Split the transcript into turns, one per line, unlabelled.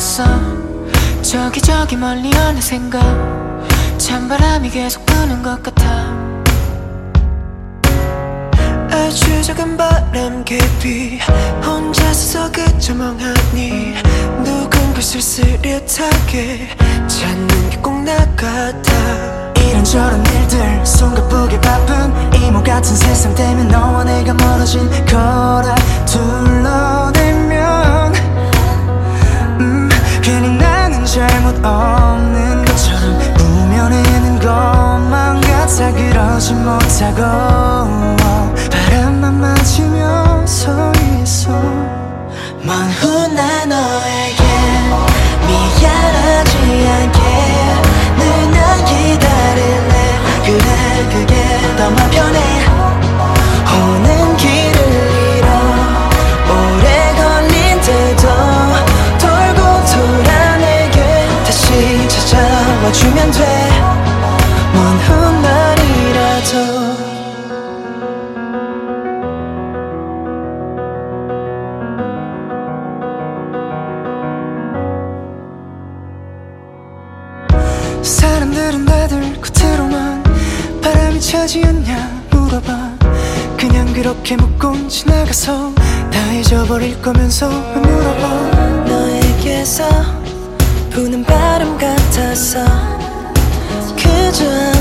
알았어. 저기 멀리 어느샌가 찬바람이 계속 부는 것 같아.
아주 작은 바람 깊이 혼자서 그저 멍하니 누군가 쓸쓸하게 찾는 게 꼭 나 같아.
이런저런 일들 손 가쁘게 바쁜 이모 같은 세상 때문에 너와 내가 멀어진 거라 둘러대면 괜히 나는 잘못 없는 것처럼 우며내는 것만 같아. 그러지 못하고 바람만 맞으며 서 있어.
먼 훗날 너에게 미안하지 않게 늘 난 기다릴래. 그래 그게 더 맘 편해. 오는 길을 잃어 오래 걸린데도 돌고 돌아 내게 다시 찾아와주면 돼. 먼 훗날이라도.
사람들은 다들 겉으로만 바람이 차지 않냐 물어봐. 그냥 그렇게 묻고 지나가서 다 잊어버릴 거면서 물어봐.
너에게서 부는 바람 같아서 그저